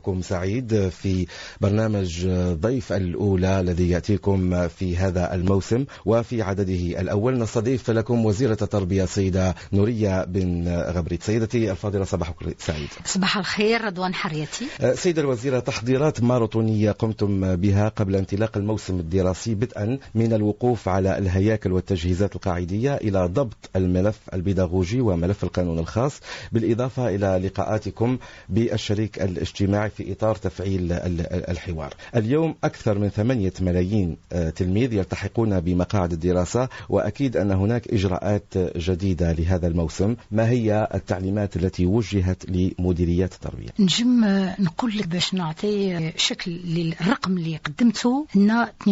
كم سعيد في برنامج ضيف الأولى الذي يأتيكم في هذا الموسم، وفي عدده الأول نستضيف لكم وزيرة التربية السيدة نورية بن غبريت. سيدتي الفاضلة صباحك سعيد. صباح الخير رضوان حريتي. سيدة الوزيرة، تحضيرات ماراثونية قمتم بها قبل انطلاق الموسم الدراسي، بدءا من الوقوف على الهياكل والتجهيزات القاعدية إلى ضبط الملف البيداغوجي وملف القانون الخاص، بالإضافة إلى لقاءاتكم بالشريك الاجتماعي في إطار تفعيل الحوار. اليوم أكثر من 8 ملايين تلميذ يلتحقون بمقاعد الدراسة، وأكيد أن هناك إجراءات جديدة لهذا الموسم. ما هي التعليمات التي وجهت لمديريات التربية؟ نجم نقول لك باش نعطي شكل للرقم اللي قدمته، أن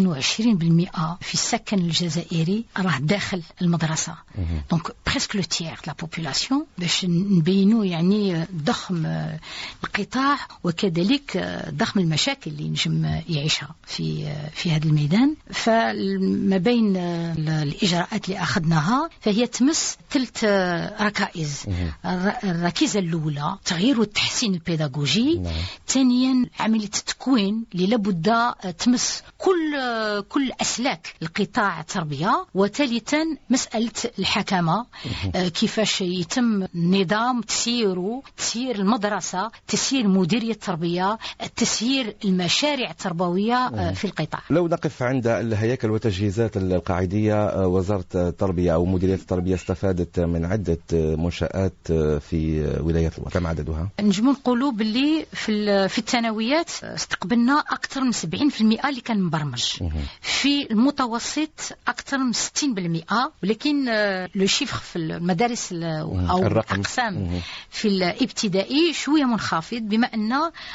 22% في السكن الجزائري راه داخل المدرسة، دونك بريسك لو تيير لا بوبولاسيون، باش نبينوا يعني ضخم القطاع وكذلك ضخم المشاكل اللي نجم يعيشها في هذا الميدان. فما بين الإجراءات اللي أخذناها فهي تمس 3 ركائز. الركيزة الأولى تغيير والتحسين البيداغوجي، ثانيا عملية التكوين اللي لابد تمس كل أسلاك القطاع التربية، وثالثا مسألة الحكامة، كيفاش يتم نظام تسيير المدرسة، تسيير مديرية التربية، تسيير المشاريع التربوية في القطاع. لو نقف عند الهياكل والتجهيزات القاعدية، وزارة التربية أو مديرية التربية استفادت من عدة منشآت في ولاية الوطن، كم عددها؟ نجم نقولوا باللي في الثانويات استقبلنا أكثر من 70% اللي كان مبرمج، في المتوسط أكثر من 60%، ولكن لو شيفر في المدارس أو الأقسام في الابتدائي شوية منخفض، بما أن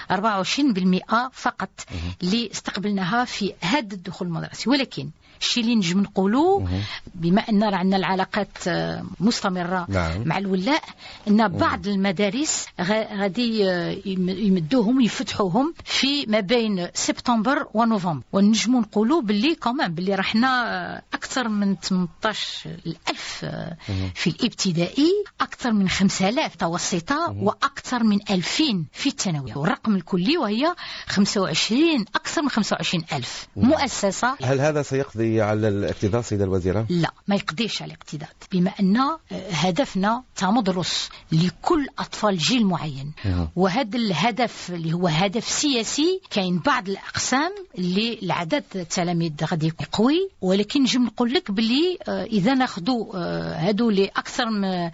24% فقط اللي استقبلناها في هذا الدخول المدرسي. ولكن الشيء اللي نجم نقولوا، بما أن عندنا العلاقات مستمرة مع الولاء، أن بعض المدارس غادي يمدوهم يفتحوهم في ما بين سبتمبر ونوفمبر، ونجم نقولوا باللي كمان باللي رحنا أكثر من 18,000 في الابتدائي، أكثر من 5,000 متوسطة، وأكثر من 2,000 في الثانوية، والرقم الكلي وهي 25 أكثر من 25,000 مؤسسة. هل هذا سيقضي على الاكتظاظ سيدة الوزيرة؟ لا، ما يقضيش على الاكتظاظ، بما أن هدفنا تمدرس لكل أطفال جيل معين، وهذا الهدف اللي هو هدف سياسي. كاين بعض الأقسام اللي العدد التلاميذ غادي يكون قوي، ولكن نجم نقول لك باللي إذا ناخذوا هادو اللي أكثر من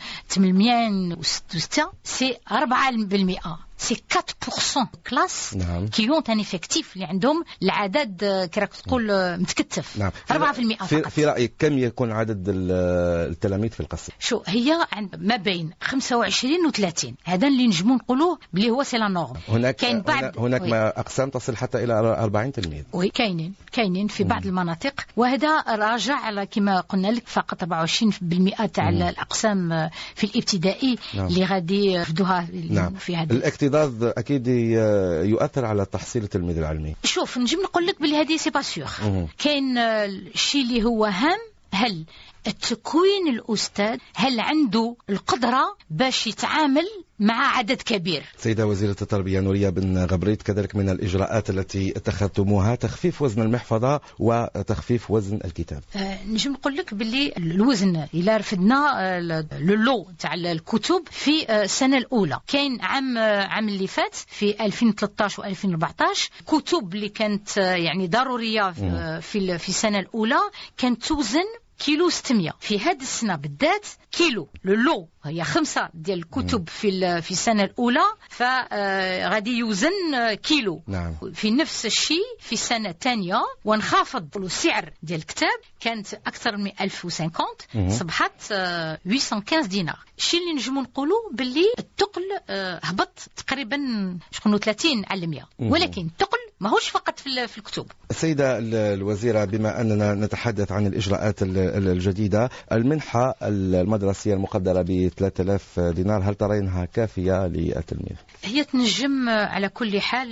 806 سي 4%، سي 4% كلاس كي يون ان افكتيف اللي عندهم العدد كراك تقول متكتف. 4% فقط. في رأيك كم يكون عدد التلاميذ في القسم؟ شو هي عند ما بين 25 و 30، هذا اللي نجمو نقولوه بلي هو سي لا نورم. هناك ما أقسام تصل حتى إلى 40 تلميذ. وي كاينين في بعض المناطق، وهذا راجع على كما قلنا لك فقط 24% تاع الأقسام في الابتدائي اللي غادي يفدوها في هذا الاكتظاظ أكيد يؤثر على تحصيل التلميذ العلمي. شوف نجم نقول لك بلي هذه سي با سيغ. كاين الشيء اللي هو هام، هل التكوين الأستاذ هل عنده القدرة باش يتعامل مع عدد كبير. سيدة وزيرة التربية نورية بن غبريت، كذلك من الإجراءات التي اتخذتموها تخفيف وزن المحفظة وتخفيف وزن الكتاب. نجم نقول لك باللي الوزن إلا رفدنا اللو تاع الكتب في السنة الأولى، كاين عام اللي فات في 2013 و2014 كتب اللي كانت يعني ضرورية في السنة الأولى كانت توزن كيلو 600. في هذه السنة بالذات كيلو لو هي 5 ديال الكتب في السنة الأولى، فغادي يوزن كيلو. في نفس الشيء في السنة الثانية، ونخافض السعر ديال الكتاب، كانت أكثر من 1050 صبحت 815 دينار. الشيء اللي نجمو نقولوا باللي الثقل هبط تقريبا 30 على 100، ولكن الثقل ماهوش فقط في الكتب. السيدة الوزيرة، بما أننا نتحدث عن الإجراءات الجديدة، المنحة المدرسية المقدرة ب 3000 دينار هل ترينها كافية للتلميذ؟ هي تنجم على كل حال،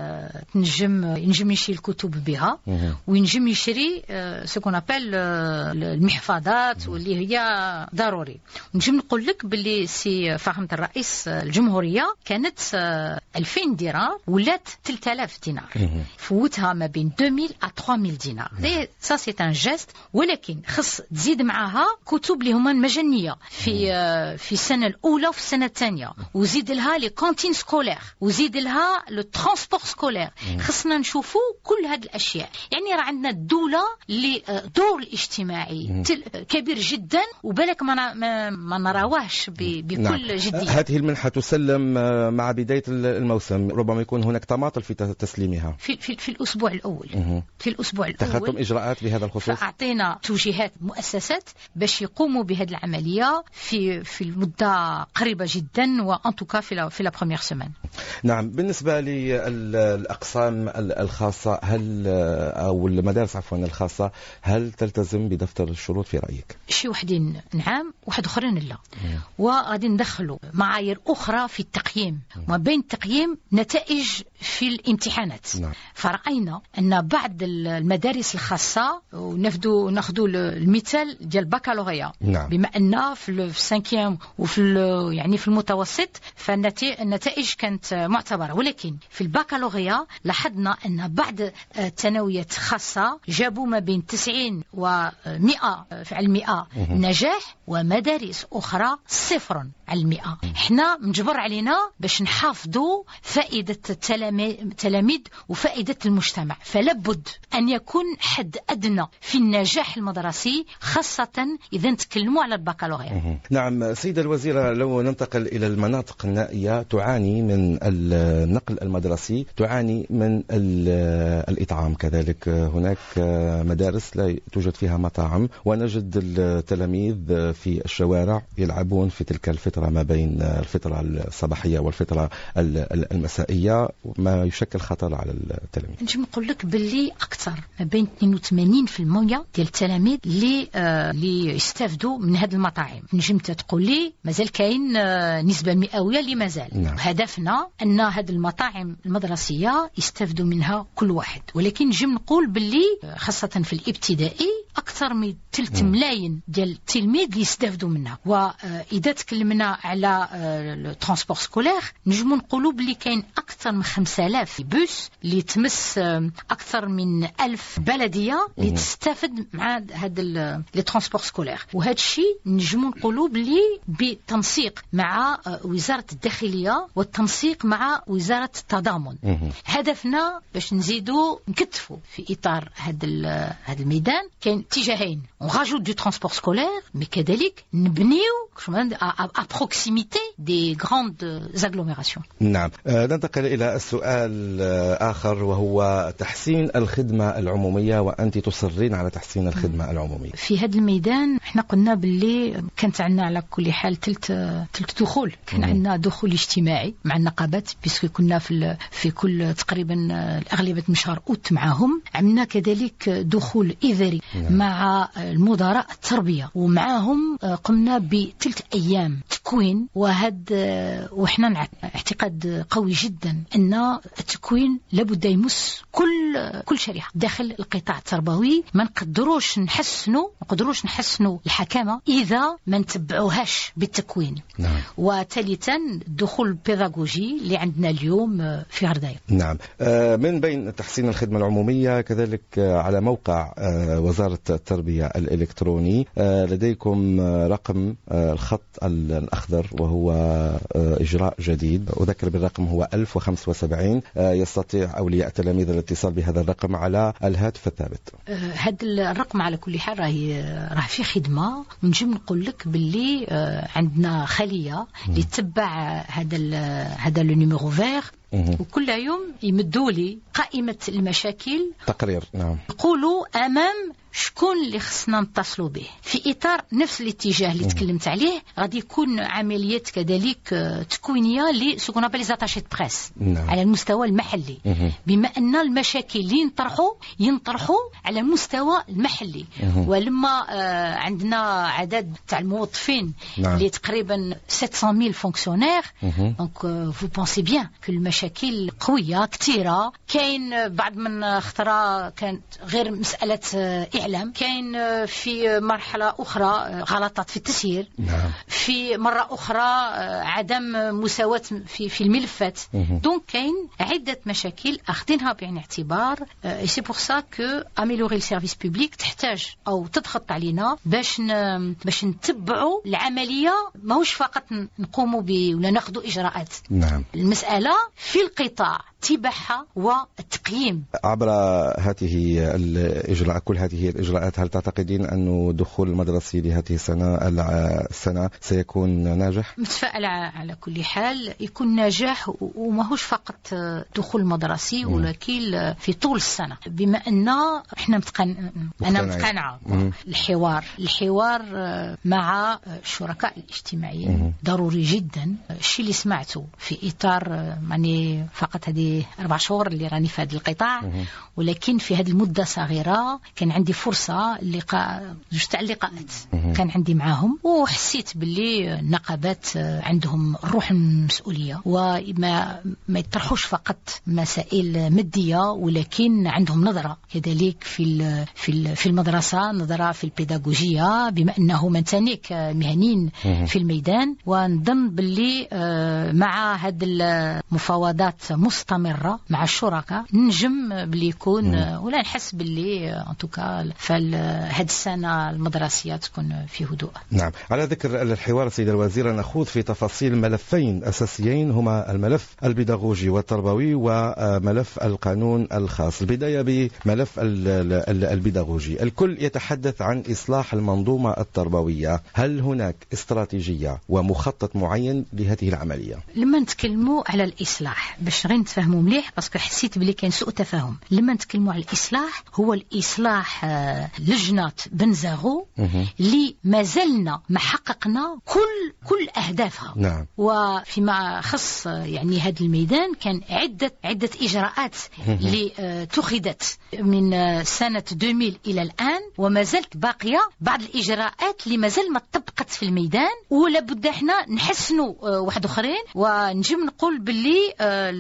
ينجم يشري الكتب بها، وينجم يشري سكون أبل المحفظات واللي هي ضروري. نجم نقول لك باللي سي فخامة الرئيس الجمهورية كانت 2000 دينار ولات 3000 دينار، فوتها ما بين 2000 à 3000 دينار. سا سي ان جيست، ولكن خص تزيد معها كتب اللي هما مجانية في السنة الأولى وفي السنة الثانية، وزيد لها لي كونتين سكولير، وزيد لها لو ترونسبور سكولير. خصنا نشوفوا كل هذه الأشياء. يعني راه عندنا الدولة اللي دور الاجتماعي كبير جدا، وبالك ما نراوهش بكل جدية. هذه المنحة تسلم مع بداية الموسم، ربما يكون هناك تماطل في تسليمها في الأسبوع الأول. في الأسبوع الأول اتخذتم إجراءات بهذا الخصوص؟ فأعطينا توجيهات مؤسسات باش يقوموا بهذه العملية في المدة قريبة جدا، وأن توكا في لا بروميير سيمين. نعم. بالنسبة للأقسام الخاصة أو المدارس الخاصة، هل تلتزم بدفتر الشروط في رأيك؟ شي وحدين نعم، واحد آخرين لا، وغادي ندخلوا معايير أخرى في التقييم، ما بين التقييم نتائج في الامتحانات. نعم. فرأينا أن بعض المدارس الخاصة، وناخذوا المثال ديال البكالوريا، نعم. بما أن في السانكيام يعني في المتوسط فالنتائج كانت معتبرة، ولكن في البكالوريا لاحظنا أن بعض الثانويات خاصة جابوا ما بين 90 و100% نجاح، ومدارس أخرى 0%. احنا مجبر علينا باش نحافظوا فائدة التلاميذ وفائدة المجتمع، فلابد أن يكون حد أدنى في النجاح المدرسي، خاصة إذا نتكلموا على البكالوريا. نعم. سيدة الوزيرة، لو ننتقل إلى المناطق النائية تعاني من النقل المدرسي، تعاني من الإطعام كذلك. هناك مدارس لا توجد فيها مطاعم، ونجد التلاميذ في الشوارع يلعبون في تلك الفترة ما بين الفترة الصباحية والفترة المسائية، ما يشكل خطر على التلاميذ. نجم نقول لك باللي أكثر ما بين 82% ديال التلاميذ اللي يستافدوا من هذه المطاعم. نجم تقول لي مازال كاين نسبة مئوية اللي مازال. نعم. هدفنا أن هذه المطاعم المدرسية يستافدوا منها كل واحد، ولكن نجم نقول باللي خاصة في الابتدائي أكثر من 3 ملايين ديال التلميذ اللي يستافدوا منها. وإذا تكلمنا على الترونسبور سكولير، نجم نقولوا باللي كاين أكثر من 5000 بوس اللي تمس أكثر من 1000 بلدية اللي تستفد مع هذا الترونسبور سكولير. وهذا الشيء نجم نقولوا باللي بالتنسيق مع وزارة الداخلية والتنسيق مع وزارة التضامن. هدفنا باش نزيدوا نكتفوا في إطار هذا الميدان. كاين اتجاهين، نراجوت دو ترونسبور سكولير، مي كذلك نبنيو à proximité des grandes agglomérations. نعم. ننتقل إلى السؤال آخر، وهو تحسين الخدمة العمومية، وأنت تصرين على تحسين الخدمة العمومية. في هذا الميدان احنا قلنا باللي كانت عندنا على كل حال ثلث دخول. كان عندنا دخول اجتماعي مع النقابات، بيسكو كنا في كل تقريبا الأغلبية من شهر أوت معهم. عملنا كذلك دخول إذري مع المدراء التربية، ومعهم قمنا بثلث أيام تكوين. وإحنا اعتقاد قوي جدا أن التكوين لابد يمس كل شريحة داخل القطاع التربوي. ما نقدروش نحسنوا الحكامة إذا ما نتبعوهاش بالتكوين. نعم. وثالثا الدخول البيداغوجي اللي عندنا اليوم في غرداية. نعم. من بين تحسين الخدمة العمومية كذلك على موقع وزارة التربية الإلكتروني لديكم رقم الخط الأخضر، وهو إجراء جديد. أذكر بالرقم هو 1075. يستطيع أولياء التلاميذ الاتصال بهذا الرقم على الهاتف الثابت. هذا الرقم على كل حال راه في خدمة. ونجم نقول لك باللي عندنا خلية اللي تتبع هذا لو نيميرو فير، وكل يوم يمدوا لي قائمة المشاكل تقرير. نعم. يقولوا أمام شكون اللي خصنا نتصلوا به في إطار نفس الاتجاه اللي تكلمت عليه. غادي يكون عملية كذلك تكوينية لسكون أبل ليزاتاشي دو بريس على المستوى المحلي، بما أن المشاكل اللي ينطرحوا على المستوى المحلي. ولما عندنا عدد تاع الموظفين اللي تقريبا 700,000 فونكسيونير، دونك فو بونسي بيان كل المشاكل قوية كثيرة. كاين بعض من خطرة كانت غير مسألة إعلام، كاين في مرحلة أخرى غلطات في التسيير، في مرة أخرى عدم مساواة في الملفات. دونك كاين عدة مشاكل أخذينها بعين الاعتبار. سي بور سا كو أميلوري السيرفيس بوبليك تحتاج أو تضغط علينا باش نتبعوا العملية، ماهوش فقط نقوموا ولا ناخذوا إجراءات. المسألة في القطاع تبعها والتقييم عبر هذه الإجراءات. كل هذه الإجراءات، هل تعتقدين أن الدخول المدرسي لهذه السنة سيكون ناجح؟ متفائلة على كل حال يكون ناجح، وماهوش فقط دخول مدرسي ولكن في طول السنة، بما أن احنا أنا مقتنعة الحوار مع الشركاء الاجتماعيين ضروري جدا. الشيء اللي سمعته في إطار يعني فقط هذه 4 شهور اللي راني في هذا القطاع، ولكن في هذه المدة صغيرة كان عندي فرصة جوج تاع اللقاءات كان عندي معاهم، وحسيت باللي النقابات عندهم روح المسؤولية، وما يطرحوش فقط مسائل مادية، ولكن عندهم نظرة كذلك في المدرسة، نظرة في البيداغوجية، بما أنه من تانيك مهنيين في الميدان. ونظن باللي مع هذه المفاوضات مستمرة مع الشركاء نجم باللي يكون ولا نحس باللي انتوكا هذه السنة المدرسية تكون في هدوء. نعم، على ذكر الحوار سيدة الوزيرة، نخوض في تفاصيل ملفين أساسيين هما الملف البيداغوجي والتربوي وملف القانون الخاص. البداية بملف البيداغوجي. الكل يتحدث عن إصلاح المنظومة التربوية، هل هناك استراتيجية ومخطط معين لهذه العملية؟ لما نتكلموا على الإصلاح باش غير نتفاهموا مليح، باسكو حسيت بلي كان سوء تفاهم. لما نتكلموا على الإصلاح هو الإصلاح لجنة بنزاغو اللي ما زلنا ما حققنا كل أهدافها. نعم. وفيما خص يعني هذا الميدان كان عدة إجراءات اللي اتخذت من سنة 2000 إلى الآن، وما زلت باقية بعض الإجراءات اللي ما زال ما طبقت في الميدان، ولا بد احنا نحسنوا واحد اخرين. ونجم نقول باللي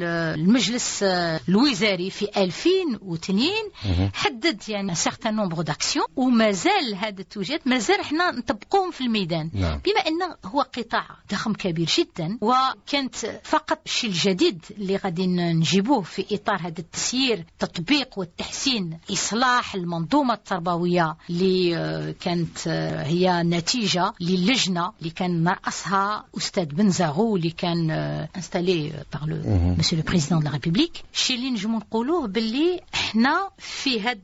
المجلس الوزاري في 2002 حدد يعني سيغتان نومبر داكسيون، وما زال هذا التوجيهات ما زال احنا نطبقوهم في الميدان. بما انه هو قطاع ضخم كبير جدا، وكانت فقط الشيء الجديد اللي غادي نجيبوه في اطار هذا التسيير تطبيق والتحسين اصلاح المنظومه التربويه اللي كانت هي نتيجه للجنه اللي كان مرأسها استاذ بنزاغو اللي كان انستالي باغ لو مسيو لو بريزيدون دو لا ريبوبليك. الشيء اللي نجمو نقولوه باللي احنا في هذا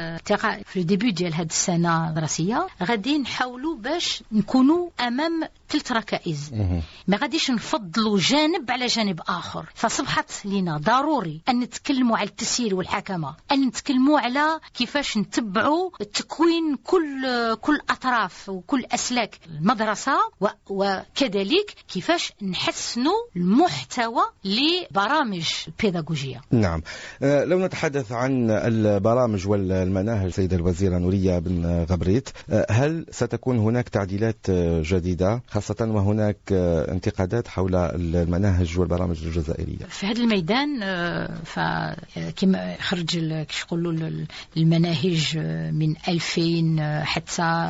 في الديبي ديال هذه السنه الدراسيه غادي نحاولوا باش نكونوا امام 3 ركائز، ما غاديش نفضلوا جانب على جانب اخر. فصبحت لنا ضروري ان نتكلموا على التسيير والحكمه، ان نتكلموا على كيفاش نتبعوا تكوين كل اطراف وكل اسلاك المدرسه، وكذلك كيفاش نحسنوا المحتوى لبرامج البيداغوجيه. نعم. لو نتحدث عن البرامج والمناهج سيدة الوزيرة نورية بن غبريت، هل ستكون هناك تعديلات جديدة، خاصة وهناك انتقادات حول المناهج والبرامج الجزائرية في هذا الميدان؟ فكما خرج يقولوا المناهج من 2000 حتى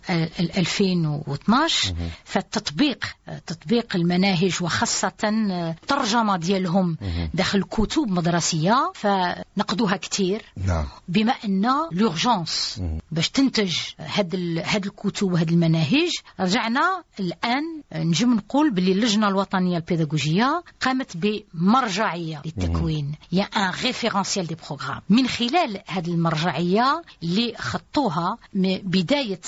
2012، فالتطبيق تطبيق المناهج وخاصة ترجمة ديالهم داخل كتب مدرسية فنقدوها كتير. نعم. بما أن l'urgence باش تنتج هاد الكتب وهاد المناهج، رجعنا الآن نجم نقول باللي اللجنة الوطنية البيداغوجية قامت بمرجعية للتكوين، يا ان ريفيرونسيال دي بروغرام. من خلال هذه المرجعية اللي خطوها بداية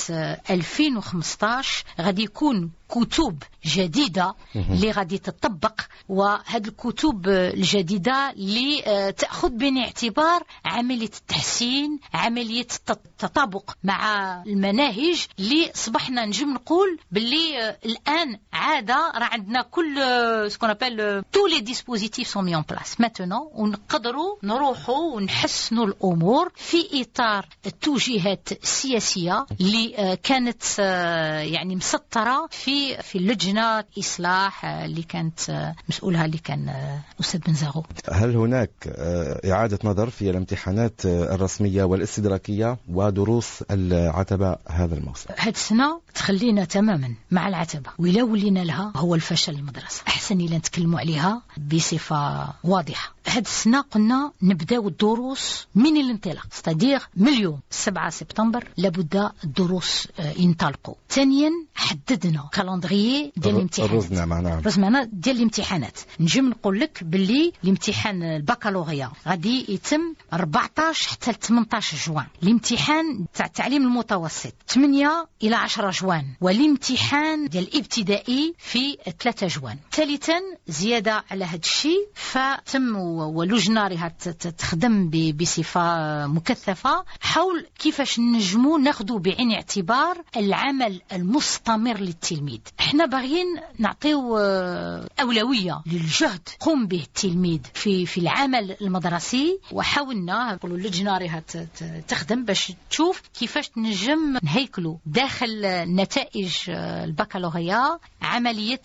2015 غادي يكون كتب جديدة اللي غادي تطبق، وهذه الكتب الجديدة اللي تأخذ بعين الاعتبار عملية التحسين، عملية التطابق مع المناهج اللي صبحنا نجم نقول باللي الآن عادة راه عندنا كل سكون ابل تو لي ديسبوزيتيف سون مي اون بلاس ماتونون، ونقدروا نروحوا ونحسنوا الأمور في إطار التوجيهات السياسية اللي كانت يعني مسطرة في اللجنة إصلاح اللي كانت مسؤولها اللي كان أستاذ بنزاغو. هل هناك إعادة نظر في الامتحانات الرسمية والاستدراكية ودروس العتبة هذا الموسم؟ هذه السنة تخلينا تماما مع العتبة، ولا ولينا لها هو الفشل المدرسة. أحسن إلا نتكلموا عليها بصفة واضحة. هذه السنة قلنا نبداو الدروس من الانطلاق، ستادير من اليوم 7 سبتمبر لابد الدروس ينطلقوا. ثانيا حددنا كالندريي ديال الامتحانات، رزمنا ديال الامتحانات. نجم نقول لك باللي الامتحان البكالوريا غادي يتم 14 حتى 18 جوان، الامتحان تاع التعليم المتوسط 8 إلى 10 جوان، والامتحان ديال الابتدائي في 3 جوان. ثالثا زيادة على هذا الشيء فتم ولجنة راها تخدم بصفة مكثفة حول كيفاش نجمو ناخدو بعين اعتبار العمل المستمر للتلميذ. احنا باغيين نعطيو أولوية للجهد قوم به التلميذ في العمل المدرسي، وحاولنا نقولوا اللجنة راها تخدم باش تشوف كيفاش نجم نهيكلو داخل نتائج البكالوريا عملية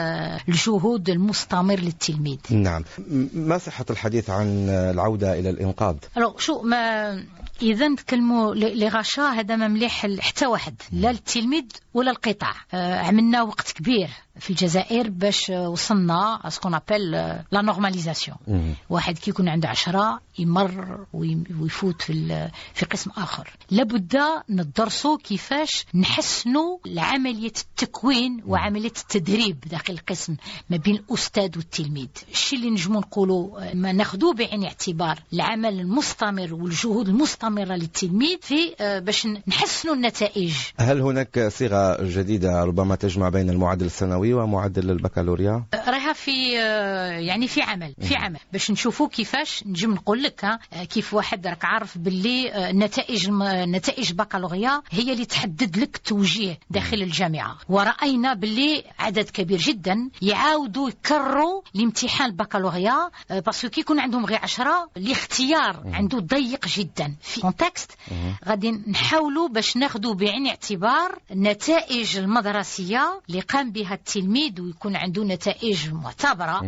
الجهود المستمر للتلميذ. نعم. ما صحة الحديث عن العودة إلى الإنقاذ؟ شو ما إذا نتكلموا لغاشا هذا ما مليح حتى واحد، لا التلميذ ولا القطاع. عملنا وقت كبير في الجزائر باش وصلنا اسكون ابل لا نورماليزاسيون. واحد كي يكون عنده 10 يمر ويفوت في قسم آخر. لابد ندرسوا كيفاش نحسنوا عملية التكوين وعملية التدريب داخل القسم ما بين الأستاذ والتلميذ. الشيء اللي نجمو نقولوا ما ناخذوه بعين اعتبار العمل المستمر والجهود المستمرة للتلميذ في باش نحسنوا النتائج. هل هناك صيغة جديدة ربما تجمع بين المعدل السنوي ومعدل البكالوريا؟ راها في يعني في عمل باش نشوفوا كيفاش نجم نقول لك كيف واحد راك عارف باللي نتائج البكالوريا هي اللي تحدد لك توجيه داخل الجامعة، ورأينا باللي عدد كبير جدا يعاودوا يكرروا الامتحان البكالوريا باسكو كي يكون عندهم غير 10 الاختيار عنده ضيق جدا. في كونتكست غادي نحاولوا باش ناخذوا بعين اعتبار النتائج المدرسية اللي قام بها التلميذ ويكون عنده نتائج معتبرة.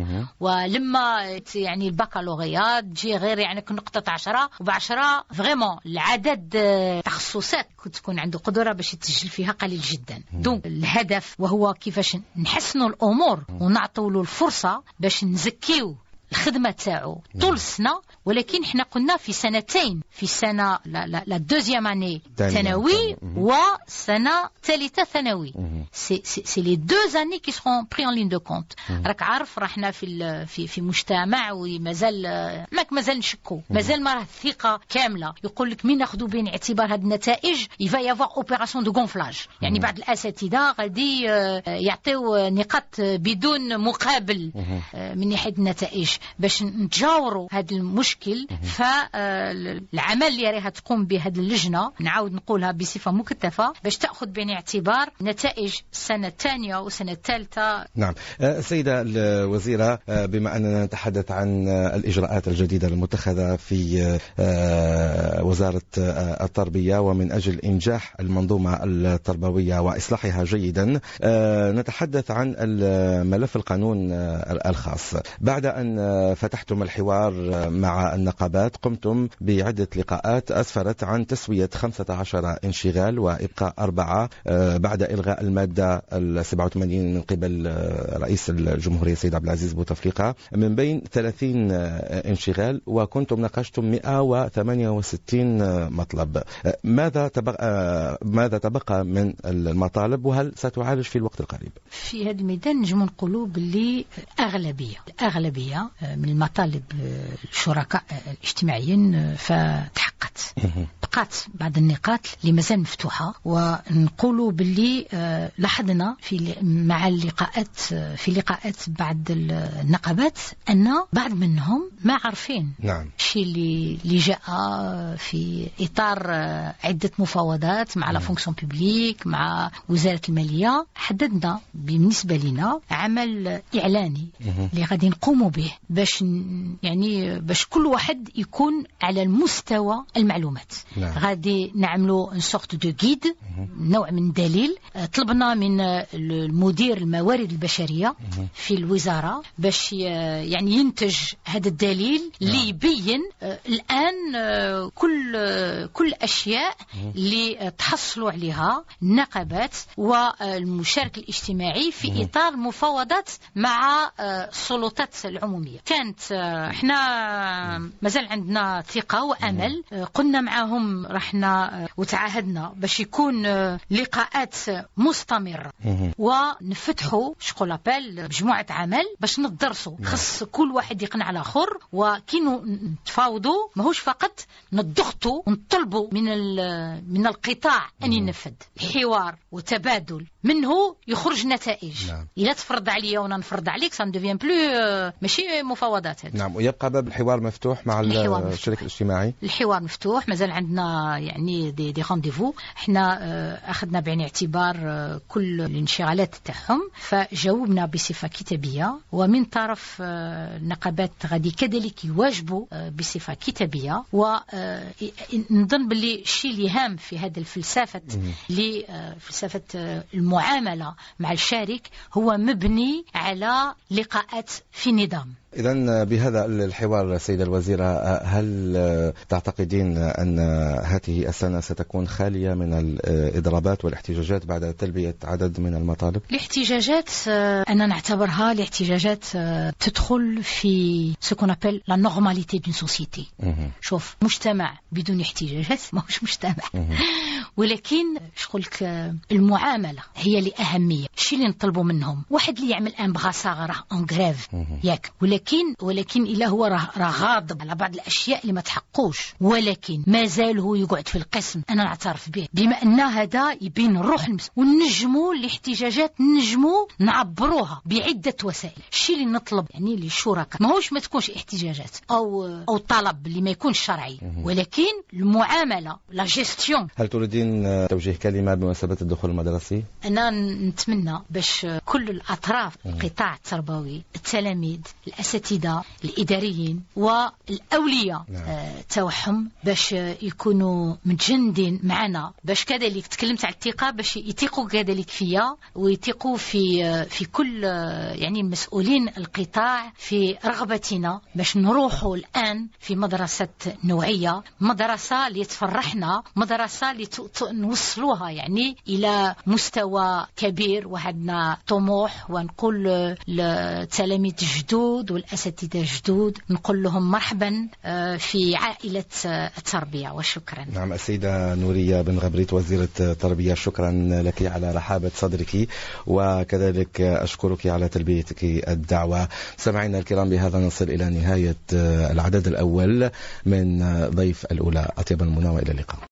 ولما يعني البكالوريا تجي غير يعني نقطة 10 و10 فريمون العدد تخصصات كنت تكون عنده قدرة باش يتسجل فيها قليل جدا. دونك الهدف وهو كيفاش نحسنوا الأمور ونعطوا له الفرصة باش نزكيو الخدمة تاعو طول السنة. ولكن احنا قلنا في سنتين، في سنة لا دوزيام اني ثانوي وسنة ثالثة ثانوي، سي لي دوز اني كي سرون بري ان لين دو كونت. راك عارف راحنا في مجتمع ومازال مازال نشكو، مازال ما راه الثقة كاملة. يقول لك مين ناخذوا بين اعتبار هذه النتائج يفا يافوار اوبيراسيون دو غونفلاج، يعني بعض الاساتذة غادي يعطيو نقاط بدون مقابل من ناحية النتائج باش نتجاوروا هذا المشكل. فالعمل اللي راها تقوم به هذه اللجنة نعاود نقولها بصفة مكثفة باش تأخذ بعين اعتبار نتائج السنة الثانية والسنة الثالثة. نعم. سيدة الوزيرة، بما أننا نتحدث عن الإجراءات الجديدة المتخذة في وزارة التربية ومن أجل إنجاح المنظومة التربوية وإصلاحها جيدا، نتحدث عن الملف القانون الخاص. بعد أن فتحتم الحوار مع النقابات، قمتم بعدة لقاءات أسفرت عن تسوية 15 انشغال وإبقاء 4 بعد إلغاء المادة 87 من قبل رئيس الجمهورية السيد عبد العزيز بوتفليقة من بين 30 انشغال، وكنتم ناقشتم 168 مطلب. ماذا تبقى من المطالب وهل ستعالج في الوقت القريب؟ في هذا الميدان نجم نقولوا باللي الأغلبية من المطالب الشركاء الاجتماعيين فتحققت. بقات بعض النقاط اللي مازال مفتوحة، ونقولوا باللي لاحظنا مع اللقاءات في لقاءات بعض النقابات أن بعض منهم ما عارفين الشيء اللي جاء في إطار عدة مفاوضات مع لا فونكسيون بوبليك مع وزارة المالية. حددنا بالنسبة لنا عمل إعلاني اللي غادي نقوموا به باش كل واحد يكون على المستوى المعلومات. غادي نعملوا سورت دو غيد، نوع من دليل. طلبنا من المدير الموارد البشرية في الوزارة باش ينتج هذا الدليل اللي يبين الآن كل الأشياء اللي تحصلوا عليها النقابات والمشارك الاجتماعي في إطار مفاوضات مع السلطات العمومية. كانت احنا مازال عندنا ثقة وأمل. قلنا معهم رحنا وتعاهدنا باش يكون لقاءات مستمرة ونفتحوا شغل أبل مجموعة عمل باش ندرسوا. خص كل واحد يقنع على آخر، وكينو نتفاوضوا ماهوش فقط نضغطوا ونطلبوا من القطاع أن ينفذ. حوار وتبادل منه يخرج نتائج. إلا تفرض عليا وانا نفرض عليك سان دوفيان بلو ماشي مفاوضات هذه. ويبقى باب الحوار مفتوح مع الشريك الاجتماعي. الحوار مفتوح، مازال عندنا دي رونديفو. احنا اخذنا بعين الاعتبار كل الانشغالات تاعهم، فجاوبنا بصفة كتابية، ومن طرف النقابات غادي كذلك يواجبوا بصفة كتابية. ونظن باللي الشيء اللي هام في هذا الفلسفة فلسفة المعاملة مع الشارك هو مبني على لقاءات في نظام. إذن بهذا الحوار سيدة الوزيرة، هل تعتقدين أن هذه السنة ستكون خالية من الإضرابات والاحتجاجات بعد تلبية عدد من المطالب؟ الاحتجاجات أنا نعتبرها الاحتجاجات تدخل في سكون أبل لا نورماليتي دون سوسيتي. شوف، مجتمع بدون احتجاجات ما هوش مجتمع. ولكن شغلك المعاملة هي اللي أهمية. الشيء اللي نطلبوا منهم واحد اللي يعمل ان بغاساغ راه اون غريف ياك، ولكن إلا هو راه غاضب على بعض الأشياء اللي ما تحقوش، ولكن ما زال هو يقعد في القسم. أنا نعترف به بما أن هذا يبين الروح ونجموا الاحتجاجات نجموا نعبروها بعدة وسائل. الشيء اللي نطلب للشركاء ماهوش ما تكونش احتجاجات أو طلب اللي ما يكونش شرعي، ولكن المعاملة لا جيستيون. هل تريدين توجيه كلمة بمناسبة الدخول المدرسي؟ أنا نتمنى باش كل الأطراف، القطاع التربوي، التلاميذ، الأساتذة، الإداريين والأولياء توحم باش يكونوا متجندين معنا، باش كذلك تكلمت على الثقة، باش يثقوا كذلك فيا ويثقوا في كل مسؤولين القطاع في رغبتنا باش نروحوا الآن في مدرسة نوعية، مدرسة اللي تفرحنا، مدرسة اللي نوصلوها إلى مستوى كبير. وعندنا طموح، ونقول للتلاميذ جدود والأساتذة جدود نقول لهم مرحبا في عائلة التربية. وشكرا. نعم، السيدة نورية بن غبريت وزيرة التربية، شكرا لك على رحابة صدرك، وكذلك أشكرك على تلبيتك الدعوة. سمعنا الكرام، بهذا نصل إلى نهاية العدد الأول من ضيف الأولى. أطيب المنى وإلى اللقاء.